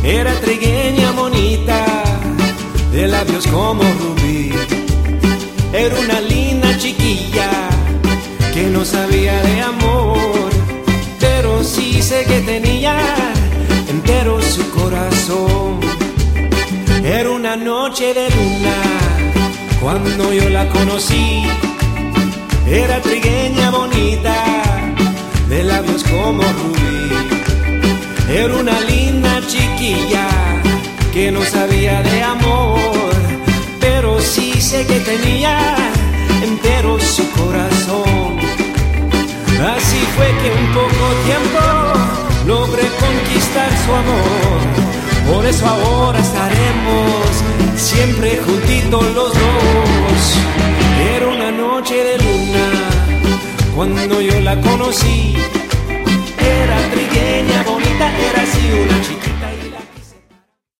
Era trigueña bonita, de labios como rubí. Era una linda chiquilla que no sabía de amor, pero sí sé que tenía entero su corazón. Era una noche de luna cuando yo la conocí. Era trigueña bonita, de labios como rubí. Era una linda chiquilla que no sabía de amor, pero sí sé que tenía entero su corazón. Así fue que en poco tiempo logré conquistar su amor. Por eso ahora estaremos siempre juntitos los dos. Era una noche de luna cuando yo la conocí. Era trigueña bonita, era así una chiquita.